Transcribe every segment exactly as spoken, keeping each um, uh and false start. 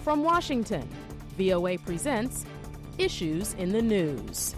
From Washington, V O A presents Issues in the News.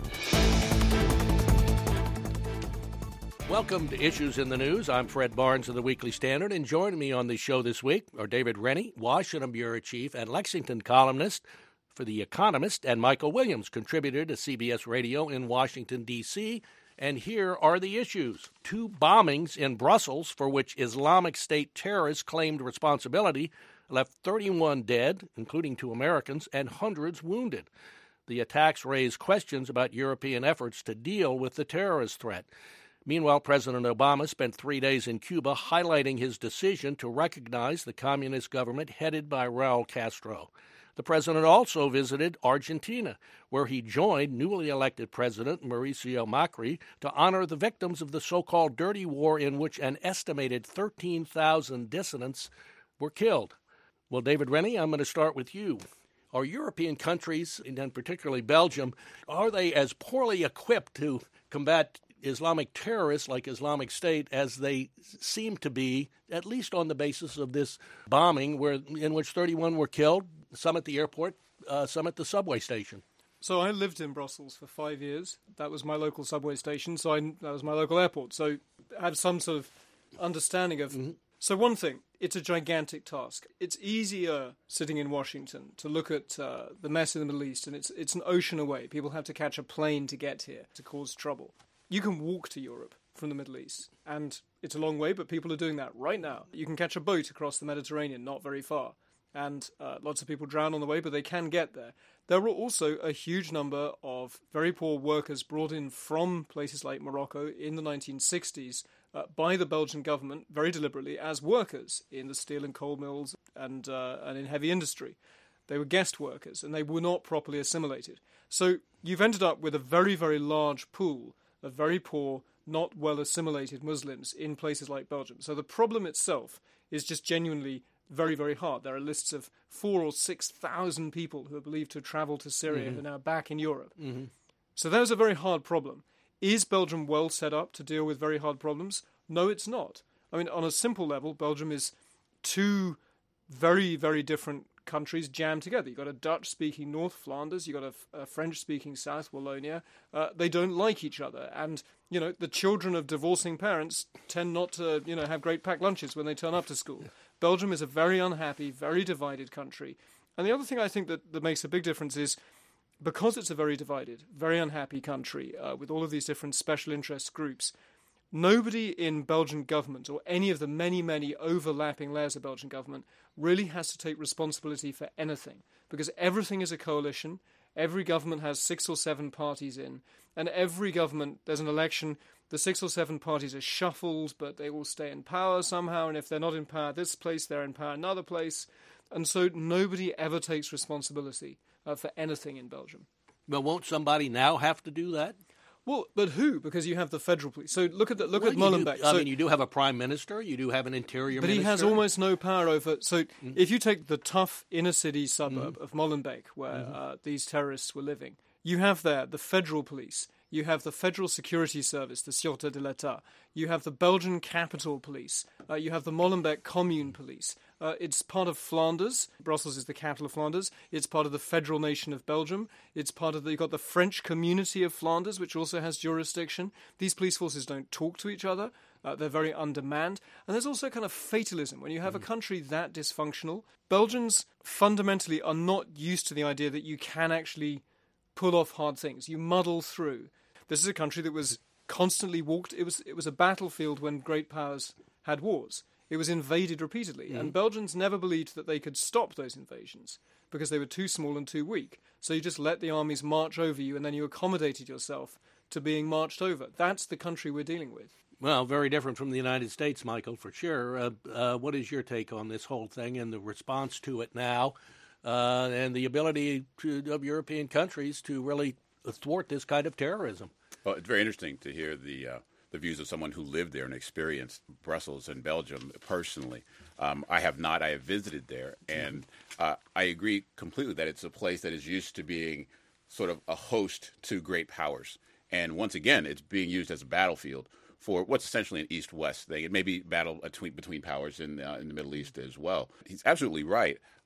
Welcome to Issues in the News. I'm Fred Barnes of the Weekly Standard, and joining me on the show this week are David Rennie, Washington Bureau Chief and Lexington columnist for The Economist, and Michael Williams, contributor to C B S Radio in Washington, D C And here are the issues. Two bombings in Brussels for which Islamic State terrorists claimed responsibility left thirty-one dead, including two Americans, and hundreds wounded. The attacks raise questions about European efforts to deal with the terrorist threat. Meanwhile, President Obama spent three days in Cuba highlighting his decision to recognize the communist government headed by Raul Castro. The president also visited Argentina, where he joined newly elected President Mauricio Macri to honor the victims of the so-called dirty war in which an estimated thirteen thousand dissidents were killed. Well, David Rennie, I'm going to start with you. Are European countries, and particularly Belgium, are they as poorly equipped to combat Islamic terrorists like Islamic State as they seem to be, at least on the basis of this bombing where in which thirty-one were killed, some at the airport, uh, some at the subway station? So I lived in Brussels for five years. That was my local subway station, so I, that was my local airport. So I have some sort of understanding of... Mm-hmm. So one thing, it's a gigantic task. It's easier sitting in Washington to look at uh, the mess in the Middle East, and it's it's an ocean away. People have to catch a plane to get here to cause trouble. You can walk to Europe from the Middle East, and it's a long way, but people are doing that right now. You can catch a boat across the Mediterranean, not very far, and uh, lots of people drown on the way, but they can get there. There were also a huge number of very poor workers brought in from places like Morocco in the nineteen sixties uh, by the Belgian government, very deliberately, as workers in the steel and coal mills and uh, and in heavy industry. They were guest workers, and they were not properly assimilated. So you've ended up with a very, very large pool of very poor, not well-assimilated Muslims in places like Belgium. So the problem itself is just genuinely very, very hard. There are lists of four or six thousand people who are believed to have travelled to Syria mm-hmm. who are now back in Europe. Mm-hmm. So that was a very hard problem. Is Belgium well set up to deal with very hard problems? No, it's not. I mean, on a simple level, Belgium is two very, very different countries jammed together. You've got a Dutch-speaking North Flanders, you've got a, a French-speaking South Wallonia. Uh, they don't like each other. And, you know, the children of divorcing parents tend not to, you know, have great packed lunches when they turn up to school. Belgium is a very unhappy, very divided country. And the other thing I think that, that makes a big difference is because it's a very divided, very unhappy country uh, with all of these different special interest groups, nobody in Belgian government or any of the many, many overlapping layers of Belgian government really has to take responsibility for anything because everything is a coalition. Every government has six or seven parties in, and every government, there's an election, the six or seven parties are shuffled, but they all stay in power somehow, and if they're not in power this place, they're in power another place. And so nobody ever takes responsibility uh, for anything in Belgium. Well, won't somebody now have to do that? Well, but who? Because you have the federal police. So look at the, look well, at Molenbeek. Do, I so, mean, you do have a prime minister. You do have an interior but minister. But he has almost no power over... So mm-hmm. if you take the tough inner-city suburb mm-hmm. of Molenbeek, where mm-hmm. uh, these terrorists were living, you have there the federal police. You have the Federal Security Service, the Sûreté de l'État. You have the Belgian Capital Police. Uh, you have the Molenbeek Commune Police. Uh, it's part of Flanders. Brussels is the capital of Flanders. It's part of the federal nation of Belgium. It's part of the, you've got the French community of Flanders, which also has jurisdiction. These police forces don't talk to each other. Uh, they're very undermanned. And there's also kind of fatalism. When you have mm. a country that dysfunctional, Belgians fundamentally are not used to the idea that you can actually pull off hard things. You muddle through. This is a country that was constantly walked. It was it was a battlefield when great powers had wars. It was invaded repeatedly. Mm. And Belgians never believed that they could stop those invasions because they were too small and too weak. So you just let the armies march over you and then you accommodated yourself to being marched over. That's the country we're dealing with. Well, very different from the United States, Michael, for sure. Uh, uh, what is your take on this whole thing and the response to it now uh, and the ability to, of European countries to really thwart this kind of terrorism? Well, it's very interesting to hear the uh, the views of someone who lived there and experienced Brussels and Belgium personally. Um, I have not. I have visited there, and uh, I agree completely that it's a place that is used to being sort of a host to great powers. And once again, it's being used as a battlefield for what's essentially an East-West thing. It may be battle between, between powers in, uh, in the Middle East as well. He's absolutely right.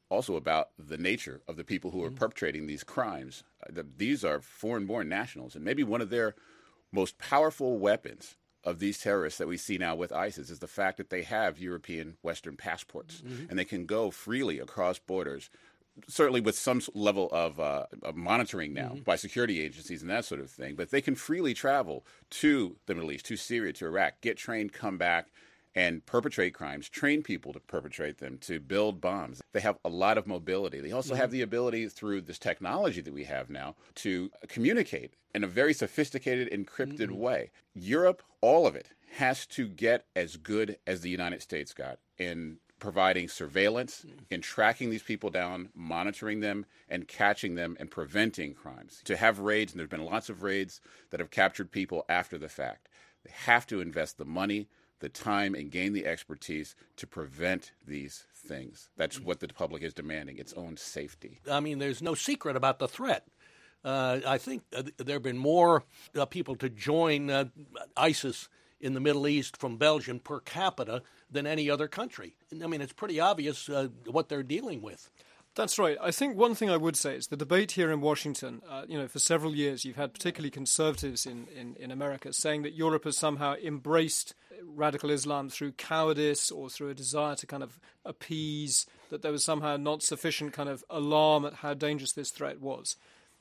also about the nature of the people who are mm-hmm. perpetrating these crimes. Uh, the, these are foreign-born nationals, and maybe one of their most powerful weapons of these terrorists that we see now with ISIS is the fact that they have European Western passports, mm-hmm. and they can go freely across borders, certainly with some level of, uh, of monitoring now mm-hmm. by security agencies and that sort of thing. But they can freely travel to the Middle East, to Syria, to Iraq, get trained, come back, and perpetrate crimes, train people to perpetrate them, to build bombs. They have a lot of mobility. They also mm-hmm. have the ability through this technology that we have now to communicate in a very sophisticated, encrypted mm-hmm. way. Europe, all of it, has to get as good as the United States got in providing surveillance, mm-hmm. in tracking these people down, monitoring them, and catching them and preventing crimes. To have raids, and there have been lots of raids that have captured people after the fact. They have to invest the money, the time, and gain the expertise to prevent these things. That's what the public is demanding, its own safety. I mean, there's no secret about the threat. Uh, I think uh, there have been more uh, people to join uh, ISIS in the Middle East from Belgium per capita than any other country. I mean, it's pretty obvious uh, what they're dealing with. That's right. I think one thing I would say is the debate here in Washington, uh, you know, for several years you've had particularly conservatives in, in, in America saying that Europe has somehow embraced radical Islam through cowardice or through a desire to kind of appease, that there was somehow not sufficient kind of alarm at how dangerous this threat was.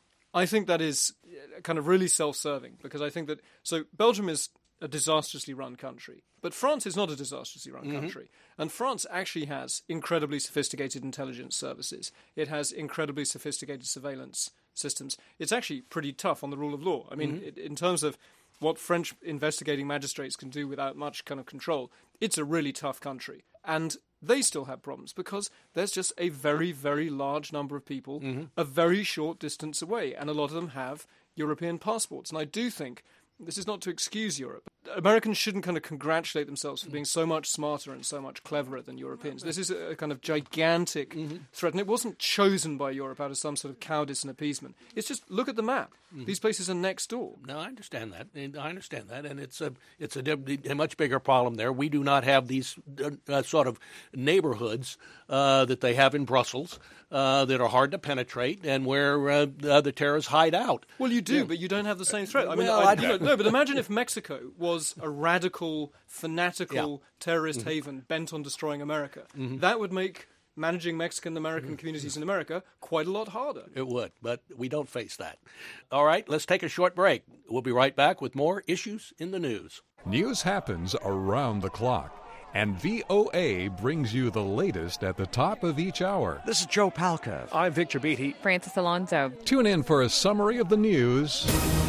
I think that is kind of really self-serving, because I think that, so Belgium is a disastrously run country, but France is not a disastrously run mm-hmm. country. And France actually has incredibly sophisticated intelligence services. It has incredibly sophisticated surveillance systems. It's actually pretty tough on the rule of law. I mean, mm-hmm. it, in terms of what French investigating magistrates can do without much kind of control, it's a really tough country. And they still have problems because there's just a very, very large number of people mm-hmm. a very short distance away, and a lot of them have European passports. And I do think, this is not to excuse Europe, Americans shouldn't kind of congratulate themselves for being so much smarter and so much cleverer than Europeans. This is a kind of gigantic mm-hmm. threat, and it wasn't chosen by Europe out of some sort of cowardice and appeasement. It's just, look at the map. Mm-hmm. These places are next door. No, I understand that. I understand that, and it's a it's a, a much bigger problem there. We do not have these uh, sort of neighborhoods uh, that they have in Brussels uh, that are hard to penetrate and where uh, uh, the terrorists hide out. Well, you do, yeah. but you don't have the same threat. I mean, well, I, I no, no, but imagine if Mexico was a radical, fanatical yeah. terrorist mm-hmm. haven bent on destroying America. Mm-hmm. That would make managing Mexican-American mm-hmm. communities in America quite a lot harder. It would, but we don't face that. All right, let's take a short break. We'll be right back with more Issues in the News. News happens around the clock, and V O A brings you the latest at the top of each hour. This is Joe Palca. I'm Victor Beatty. Francis Alonso. Tune in for a summary of the news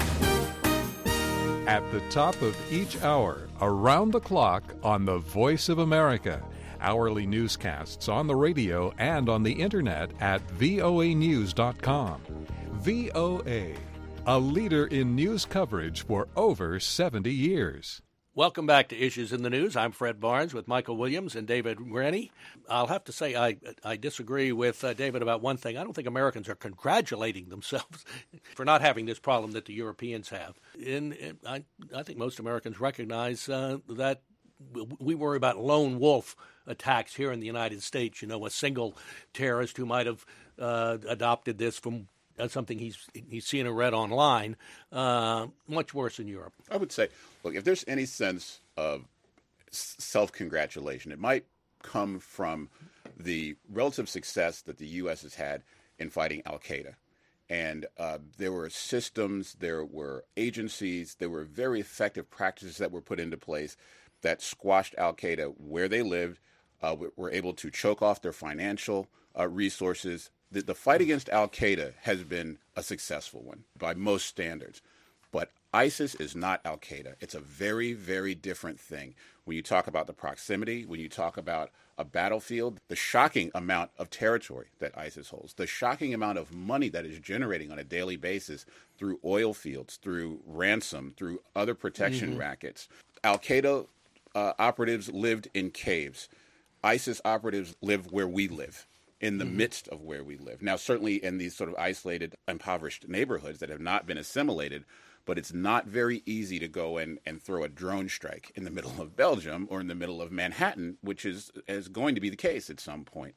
at the top of each hour, around the clock on the Voice of America. Hourly newscasts on the radio and on the internet at V O A news dot com. V O A, a leader in news coverage for over seventy years. Welcome back to Issues in the News. I'm Fred Barnes with Michael Williams and David Rennie. I'll have to say I I disagree with uh, David about one thing. I don't think Americans are congratulating themselves for not having this problem that the Europeans have. And I, I think most Americans recognize uh, that we worry about lone wolf attacks here in the United States. You know, a single terrorist who might have uh, adopted this from uh, something he's he's seen or read online. Uh, much worse in Europe. I would say, look, if there's any sense of self-congratulation, it might come from the relative success that the U S has had in fighting al-Qaeda. And uh, there were systems, there were agencies, there were very effective practices that were put into place that squashed al-Qaeda where they lived, uh, were able to choke off their financial uh, resources. The, the fight against al-Qaeda has been a successful one by most standards. But ISIS is not al-Qaeda. It's a very, very different thing. When you talk about the proximity, when you talk about a battlefield, the shocking amount of territory that ISIS holds, the shocking amount of money that is generating on a daily basis through oil fields, through ransom, through other protection mm-hmm. rackets. Al-Qaeda uh, operatives lived in caves. ISIS operatives live where we live, in the mm-hmm. midst of where we live. Now, certainly in these sort of isolated, impoverished neighborhoods that have not been assimilated, but it's not very easy to go in and throw a drone strike in the middle of Belgium or in the middle of Manhattan, which is, is going to be the case at some point.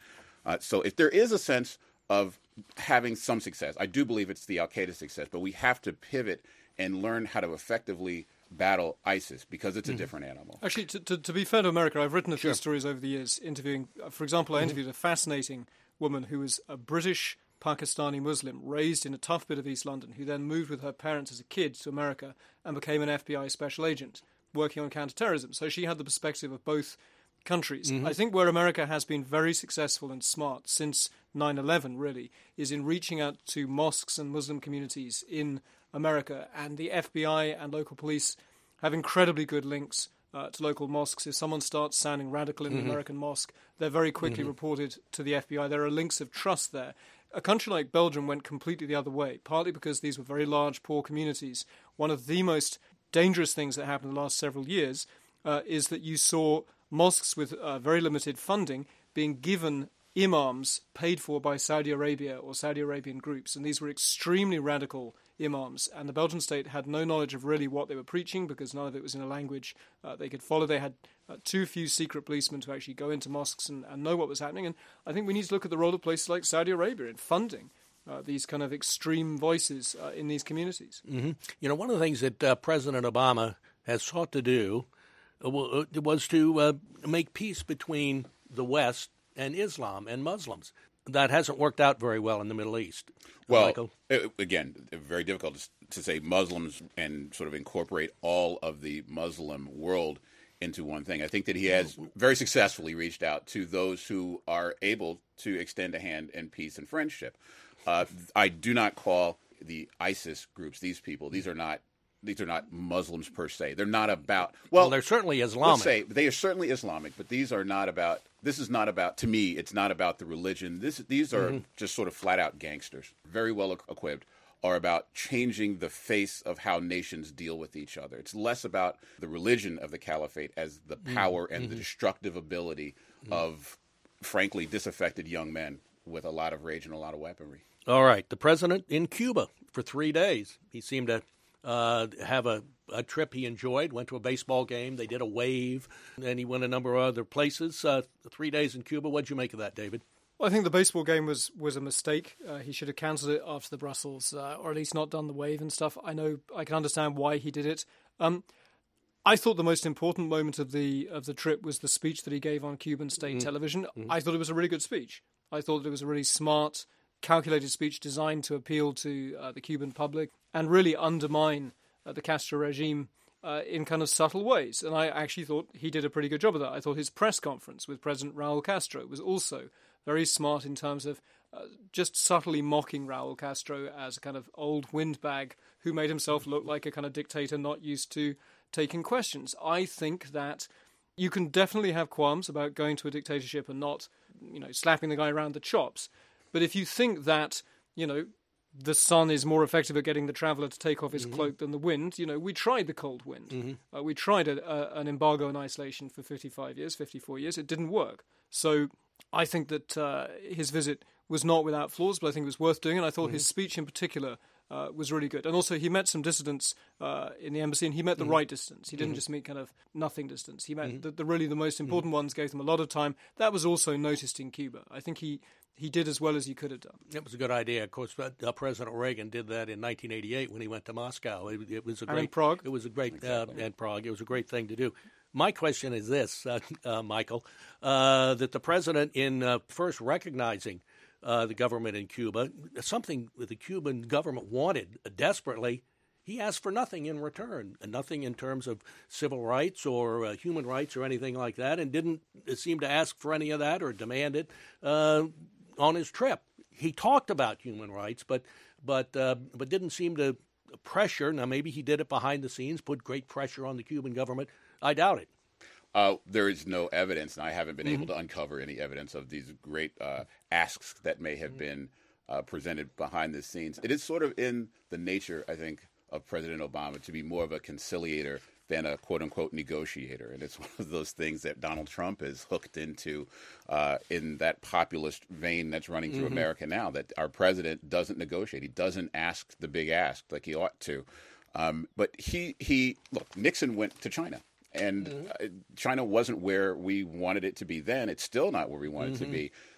Uh, so if there is a sense of having some success, I do believe it's the al-Qaeda success, but we have to pivot and learn how to effectively battle ISIS because it's a mm-hmm. different animal. Actually, to, to, to be fair to America, I've written a few sure. stories over the years interviewing, uh, for example, I interviewed mm-hmm. a fascinating woman who was a British Pakistani Muslim raised in a tough bit of East London who then moved with her parents as a kid to America and became an F B I special agent working on counterterrorism. So she had the perspective of both countries. Mm-hmm. I think where America has been very successful and smart since nine eleven, really, is in reaching out to mosques and Muslim communities in America. And the F B I and local police have incredibly good links uh, to local mosques. If someone starts sounding radical in mm-hmm. an American mosque, they're very quickly mm-hmm. reported to the F B I. There are links of trust there. A country like Belgium went completely the other way, partly because these were very large, poor communities. One of the most dangerous things that happened in the last several years uh, is that you saw mosques with uh, very limited funding being given imams paid for by Saudi Arabia or Saudi Arabian groups. And these were extremely radical imams. And the Belgian state had no knowledge of really what they were preaching because none of it was in a language uh, they could follow. They had uh, too few secret policemen to actually go into mosques and, and know what was happening. And I think we need to look at the role of places like Saudi Arabia in funding uh, these kind of extreme voices uh, in these communities. Mm-hmm. You know, one of the things that uh, President Obama has sought to do was to uh, make peace between the West and Islam and Muslims. That hasn't worked out very well in the Middle East. Well, Michael? It, again, very difficult to, to say Muslims and sort of incorporate all of the Muslim world into one thing. I think that he has very successfully reached out to those who are able to extend a hand in peace and friendship. Uh, I do not call the ISIS groups, these people, these are not These are not Muslims per se. They're not about well. well they're certainly Islamic. Let's say they are certainly Islamic, but these are not about. This is not about. To me, it's not about the religion. This these are mm-hmm. just sort of flat out gangsters, very well equipped. Are about changing the face of how nations deal with each other. It's less about the religion of the caliphate as the power mm-hmm. and the destructive ability mm-hmm. of, frankly, disaffected young men with a lot of rage and a lot of weaponry. All right, the president in Cuba for three days. He seemed to. Uh, have a, a trip he enjoyed, went to a baseball game, they did a wave, and he went a number of other places. Uh, three days in Cuba. What did you make of that, David? Well, I think the baseball game was, was a mistake. Uh, he should have cancelled it after the Brussels, uh, or at least not done the wave and stuff. I know, I can understand why he did it. Um, I thought the most important moment of the of the trip was the speech that he gave on Cuban state mm-hmm. television. Mm-hmm. I thought it was a really good speech. I thought it was a really smart, calculated speech designed to appeal to uh, the Cuban public and really undermine uh, the Castro regime uh, in kind of subtle ways. And I actually thought he did a pretty good job of that. I thought his press conference with President Raul Castro was also very smart in terms of uh, just subtly mocking Raul Castro as a kind of old windbag who made himself look like a kind of dictator not used to taking questions. I think that you can definitely have qualms about going to a dictatorship and not, you know, slapping the guy around the chops. But if you think that, you know, the sun is more effective at getting the traveller to take off his mm-hmm. cloak than the wind, you know, we tried the cold wind. Mm-hmm. Uh, we tried a, a, an embargo and isolation for fifty-five years, fifty-four years. It didn't work. So I think that uh, his visit was not without flaws, but I think it was worth doing. And I thought mm-hmm. his speech in particular uh, was really good. And also he met some dissidents uh, in the embassy, and he met the mm-hmm. right distance. He didn't mm-hmm. just meet kind of nothing distance. He met mm-hmm. the, the really the most important mm-hmm. ones, gave them a lot of time. That was also noticed in Cuba. I think he... He did as well as he could have done. It was a good idea. Of course, uh, President Reagan did that in nineteen eighty-eight when he went to Moscow. It, it was a great. And Prague. It was a great exactly. uh, and Prague. It was a great thing to do. My question is this, uh, uh, Michael, uh, that the president, in uh, first recognizing uh, the government in Cuba, something that the Cuban government wanted desperately, he asked for nothing in return, nothing in terms of civil rights or uh, human rights or anything like that, and didn't seem to ask for any of that or demand it. Uh, On his trip, he talked about human rights, but but uh, but didn't seem to pressure. Now, maybe he did it behind the scenes, put great pressure on the Cuban government. I doubt it. Uh, there is no evidence, and I haven't been mm-hmm. able to uncover any evidence of these great uh, asks that may have mm-hmm. been uh, presented behind the scenes. It is sort of in the nature, I think, of President Obama to be more of a conciliator than a quote-unquote negotiator. And it's one of those things that Donald Trump is hooked into uh, in that populist vein that's running through mm-hmm. America now, that our president doesn't negotiate. He doesn't ask the big ask like he ought to. Um, but he, he look, Nixon went to China. And mm-hmm. uh, China wasn't where we wanted it to be then. It's still not where we want mm-hmm. it to be.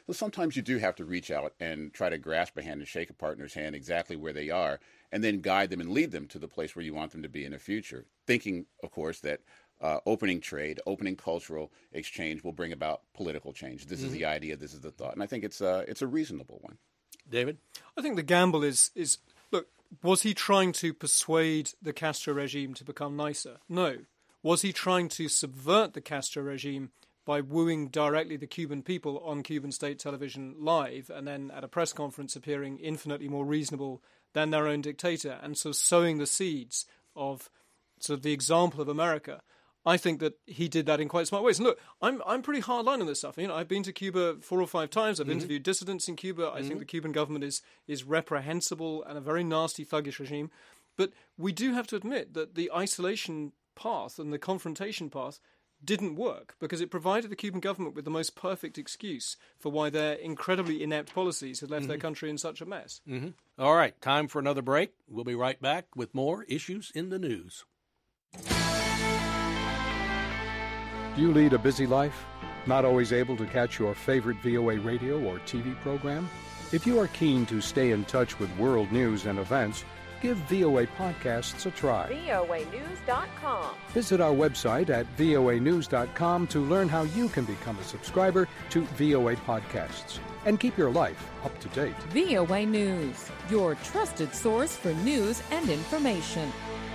Well, sometimes you do have to reach out and try to grasp a hand and shake a partner's hand exactly where they are, and then guide them and lead them to the place where you want them to be in the future. Thinking, of course, that uh, opening trade, opening cultural exchange will bring about political change. This mm-hmm. is the idea, this is the thought, and I think it's a, it's a reasonable one. David? I think the gamble is, is, look, was he trying to persuade the Castro regime to become nicer? No. Was he trying to subvert the Castro regime by wooing directly the Cuban people on Cuban state television live and then at a press conference appearing infinitely more reasonable than their own dictator and so sowing the seeds of sort of the example of America? I think that he did that in quite smart ways. And look, I'm I'm pretty hardline on this stuff. You know, I've been to Cuba four or five times. I've mm-hmm. interviewed dissidents in Cuba. I mm-hmm. think the Cuban government is is reprehensible and a very nasty, thuggish regime. But we do have to admit that the isolation path and the confrontation path didn't work because it provided the Cuban government with the most perfect excuse for why their incredibly inept policies had left mm-hmm. their country in such a mess. Mm-hmm. All right, time for another break. We'll be right back with more Issues in the News. Do you lead a busy life? Not always able to catch your favorite V O A radio or T V program? If you are keen to stay in touch with world news and events, give V O A Podcasts a try. V O A news dot com. Visit our website at V O A news dot com to learn how you can become a subscriber to V O A Podcasts and keep your life up to date. V O A News, your trusted source for news and information.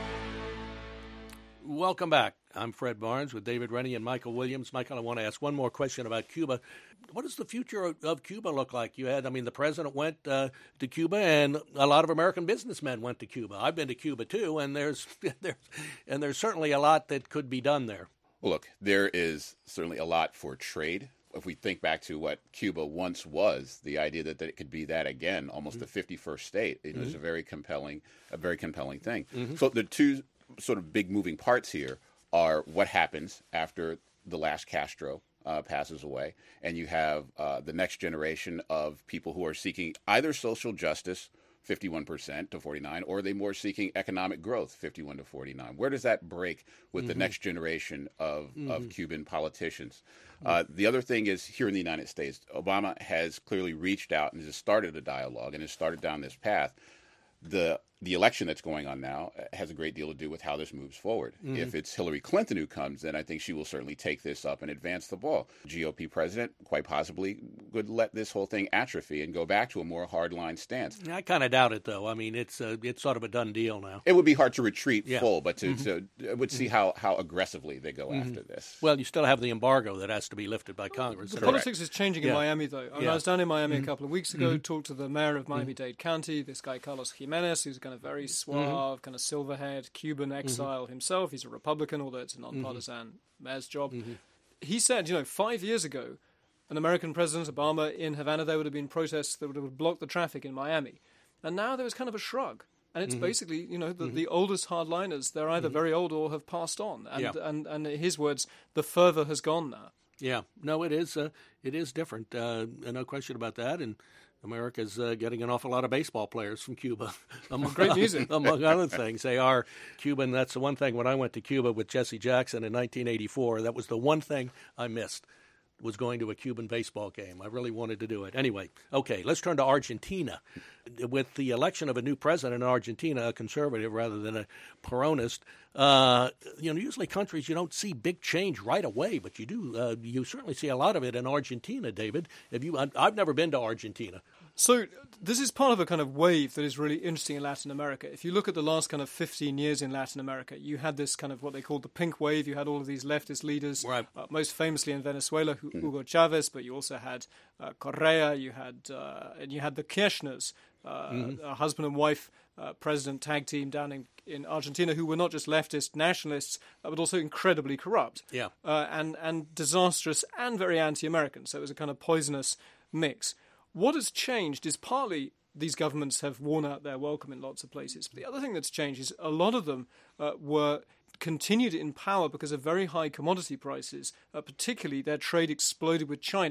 Welcome back. I'm Fred Barnes with David Rennie and Michael Williams. Michael, I want to ask one more question about Cuba. What does the future of, of Cuba look like? You had, I mean, the president went uh, to Cuba, and a lot of American businessmen went to Cuba. I've been to Cuba too, and there's, there's and there's certainly a lot that could be done there. Well, look, there is certainly a lot for trade. If we think back to what Cuba once was, the idea that, that it could be that again, almost mm-hmm. the fifty-first state, it mm-hmm. was a very compelling, a very compelling thing. Mm-hmm. So the two sort of big moving parts here are what happens after the last Castro uh, passes away, and you have uh, the next generation of people who are seeking either social justice, fifty-one percent to forty-nine, or are they more seeking economic growth, fifty-one to forty-nine? Where does that break with mm-hmm. the next generation of, mm-hmm. of Cuban politicians? Mm-hmm. Uh, the other thing is here in the United States, Obama has clearly reached out and has started a dialogue and has started down this path. The the election that's going on now has a great deal to do with how this moves forward. Mm-hmm. If it's Hillary Clinton who comes, then I think she will certainly take this up and advance the ball. G O P president quite possibly would let this whole thing atrophy and go back to a more hardline stance. I kind of doubt it, though. I mean, it's uh, it's sort of a done deal now. It would be hard to retreat yeah. full, but to, mm-hmm. to would see how, how aggressively they go mm-hmm. after this. Well, you still have the embargo that has to be lifted by Congress. The politics is changing in yeah. Miami, though. I, mean, yeah. I was down in Miami mm-hmm. a couple of weeks ago, mm-hmm. talked to the mayor of Miami-Dade County, this guy Carlos Jimenez, who's kind of very suave, mm-hmm. kind of silver-haired Cuban exile mm-hmm. himself. He's a Republican, although it's a nonpartisan mm-hmm. mayor's job. Mm-hmm. He said, you know, five years ago, an American President Obama in Havana, there would have been protests that would have blocked the traffic in Miami. And now there was kind of a shrug. And it's mm-hmm. basically, you know, the, mm-hmm. the oldest hardliners, they're either mm-hmm. very old or have passed on. And, yeah. and, and in his words, the fervor has gone now. Yeah. No, it is, uh, it is different. Uh, no question about that. And America's uh, getting an awful lot of baseball players from Cuba. among, Great music. Among other things. They are Cuban. That's the one thing. When I went to Cuba with Jesse Jackson in nineteen eighty-four, that was the one thing I missed, was going to a Cuban baseball game. I really wanted to do it. Anyway, okay, let's turn to Argentina. With the election of a new president in Argentina, a conservative rather than a Peronist, uh, you know, usually countries you don't see big change right away, but you do. Uh, you certainly see a lot of it in Argentina, David. Have you? I've never been to Argentina. So this is part of a kind of wave that is really interesting in Latin America. If you look at the last kind of fifteen years in Latin America, you had this kind of what they called the pink wave. You had all of these leftist leaders, right. uh, most famously in Venezuela, Hugo Chavez, but you also had uh, Correa, you had uh, and you had the Kirchners, uh, mm-hmm. a husband and wife uh, president tag team down in, in Argentina, who were not just leftist nationalists, uh, but also incredibly corrupt, yeah, uh, and and disastrous and very anti-American. So it was a kind of poisonous mix. What has changed is partly these governments have worn out their welcome in lots of places. But the other thing that's changed is a lot of them uh, were continued in power because of very high commodity prices. Uh, particularly, their trade exploded with China.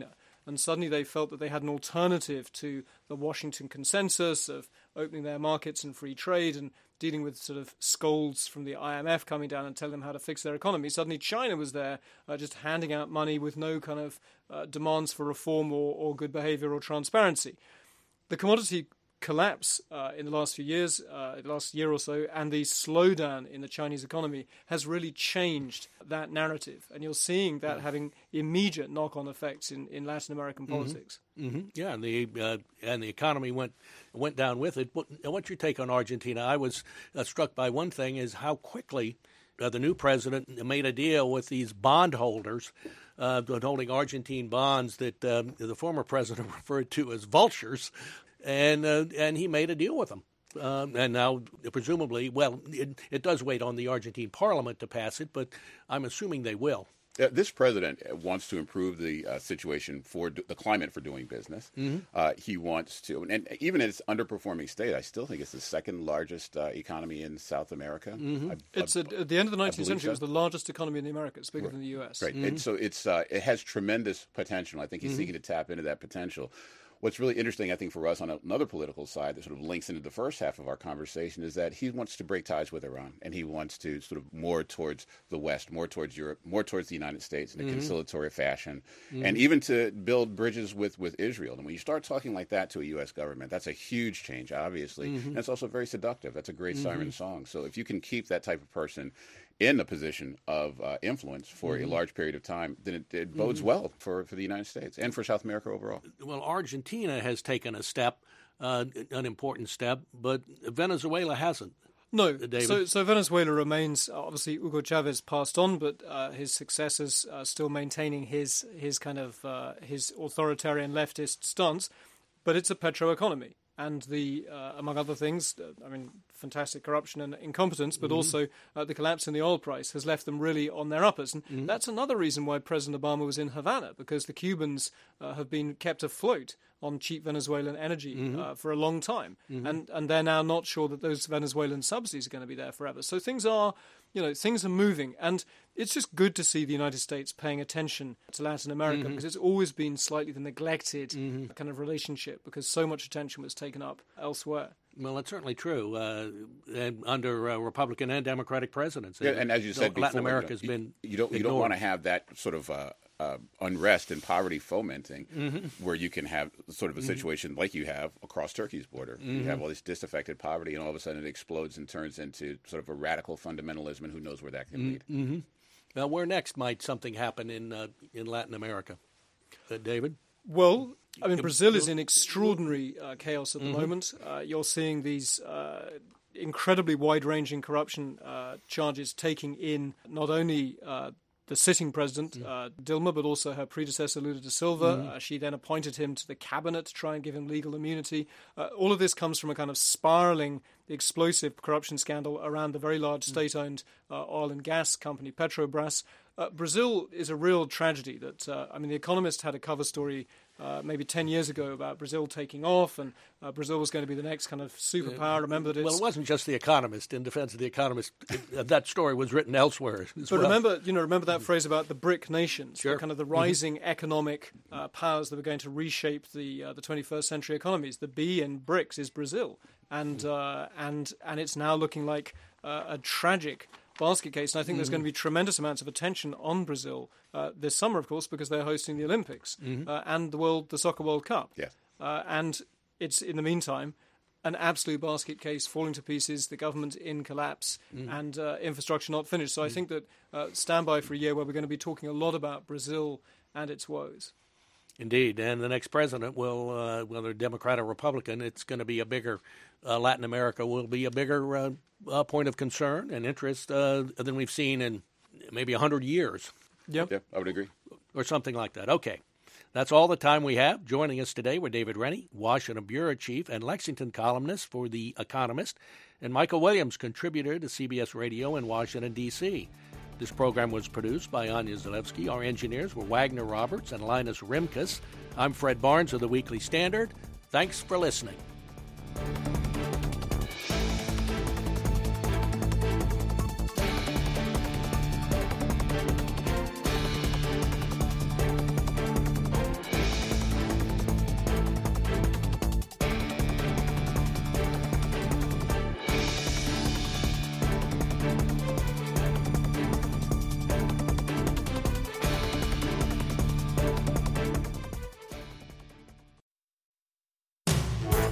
and suddenly they felt that they had an alternative to the Washington consensus of opening their markets and free trade and dealing with sort of scolds from the I M F coming down and telling them how to fix their economy. Suddenly China was there uh, just handing out money with no kind of uh, demands for reform or, or good behavior or transparency. The commodity collapse uh, in the last few years, uh, the last year or so, and the slowdown in the Chinese economy has really changed that narrative. And you're seeing that yeah. having immediate knock-on effects in, in Latin American mm-hmm. politics. Mm-hmm. Yeah, and the uh, and the economy went went down with it. What, what's your take on Argentina? I was uh, struck by one thing is how quickly uh, the new president made a deal with these bondholders uh, holding Argentine bonds that um, the former president referred to as vultures. And uh, and he made a deal with them. Um, and now, presumably, well, it, it does wait on the Argentine parliament to pass it, but I'm assuming they will. Uh, this president wants to improve the uh, situation for do- the climate for doing business. Mm-hmm. Uh, he wants to, and even in its underperforming state, I still think it's the second largest uh, economy in South America. Mm-hmm. I, it's I, a, at the end of the nineteenth century, so. It was the largest economy in the Americas, bigger right. than the U S. Right. Mm-hmm. And so it's uh, it has tremendous potential. I think he's mm-hmm. seeking to tap into that potential. What's really interesting, I think, for us on another political side that sort of links into the first half of our conversation is that he wants to break ties with Iran, and he wants to sort of more towards the West, more towards Europe, more towards the United States in a mm-hmm. conciliatory fashion, mm-hmm. and even to build bridges with, with Israel. And when you start talking like that to a U S government, that's a huge change, obviously, mm-hmm. and it's also very seductive. That's a great mm-hmm. siren song. So if you can keep that type of person in a position of uh, influence for mm-hmm. a large period of time, then it, it bodes mm-hmm. well for, for the United States and for South America overall. Well, Argentina has taken a step, uh, an important step, but Venezuela hasn't. No, David. so so Venezuela remains, obviously Hugo Chavez passed on, but uh, his successors are still maintaining his his kind of uh, his authoritarian leftist stance, but it's a petro economy. And the, uh, among other things, uh, I mean, fantastic corruption and incompetence, but mm-hmm. also uh, the collapse in the oil price has left them really on their uppers. And mm-hmm. that's another reason why President Obama was in Havana, because the Cubans uh, have been kept afloat on cheap Venezuelan energy mm-hmm. uh, for a long time. Mm-hmm. And, and they're now not sure that those Venezuelan subsidies are going to be there forever. So things are, you know, things are moving. And it's just good to see the United States paying attention to Latin America, mm-hmm. because it's always been slightly the neglected mm-hmm. kind of relationship, because so much attention was taken up elsewhere. Well, that's certainly true. Uh, and under uh, Republican and Democratic presidents, yeah, and as you said, Latin before, America has you, been you don't you don't want to have that sort of uh, uh, unrest and poverty fomenting, mm-hmm. where you can have sort of a situation mm-hmm. like you have across Turkey's border. Mm-hmm. You have all this disaffected poverty, and all of a sudden it explodes and turns into sort of a radical fundamentalism, and who knows where that can lead. Mm-hmm. Now, where next might something happen in uh, in Latin America, uh, David? Well, I mean, Brazil is in extraordinary uh, chaos at the mm-hmm. moment. Uh, you're seeing these uh, incredibly wide-ranging corruption uh, charges taking in not only uh, the sitting president, uh, Dilma, but also her predecessor, Lula da Silva. Mm-hmm. Uh, she then appointed him to the cabinet to try and give him legal immunity. Uh, all of this comes from a kind of spiraling, explosive corruption scandal around the very large state-owned uh, oil and gas company, Petrobras. Uh, Brazil is a real tragedy. That uh, I mean, The Economist had a cover story uh, maybe ten years ago about Brazil taking off, and uh, Brazil was going to be the next kind of superpower. Remember that it's... Well, it wasn't just The Economist. In defense of The Economist, it, that story was written elsewhere as But well. remember, you know, remember that phrase about the BRIC nations, sure. the kind of the rising mm-hmm. economic uh, powers that were going to reshape the uh, the twenty-first century economies. The B in BRICS is Brazil, and uh, and and it's now looking like uh, a tragic basket case, and I think mm-hmm. there's going to be tremendous amounts of attention on Brazil uh, this summer, of course, because they're hosting the Olympics mm-hmm. uh, and the World, the Soccer World Cup. Yes. Uh, and it's, in the meantime, an absolute basket case, falling to pieces, the government in collapse, mm-hmm. and uh, infrastructure not finished. So mm-hmm. I think that uh, stand by for a year where we're going to be talking a lot about Brazil and its woes. Indeed, and the next president will, uh, whether Democrat or Republican, it's going to be a bigger, uh, Latin America will be a bigger uh, uh, point of concern and interest uh, than we've seen in maybe one hundred years. Yep. Yeah, I would agree. Or something like that. Okay. That's all the time we have. Joining us today were David Rennie, Washington Bureau Chief and Lexington columnist for The Economist, and Michael Williams, contributor to C B S Radio in Washington, D C This program was produced by Anya Zalewski. Our engineers were Wagner Roberts and Linus Rimkus. I'm Fred Barnes of the Weekly Standard. Thanks for listening.